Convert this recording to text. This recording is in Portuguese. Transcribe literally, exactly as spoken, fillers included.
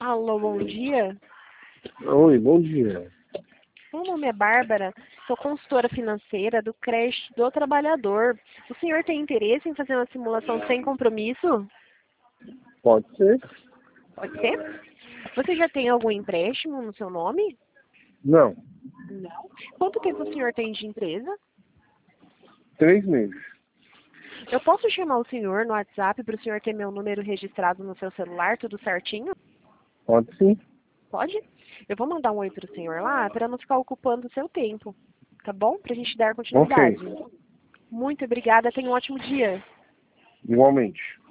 Alô, bom dia. Oi, bom dia. Meu nome é Bárbara, sou consultora financeira do crédito do trabalhador. O senhor tem interesse em fazer uma simulação sem compromisso? Pode ser? Pode ser? Você já tem algum empréstimo no seu nome? Não. Não. Quanto tempo o senhor tem de empresa? Três meses. Eu posso chamar o senhor no WhatsApp para o senhor ter meu número registrado no seu celular, tudo certinho? Pode sim. Pode? Eu vou mandar um oi para o senhor lá para não ficar ocupando o seu tempo. Tá bom? Para a gente dar Ok. continuidade. Muito obrigada. Tenha um ótimo dia. Igualmente.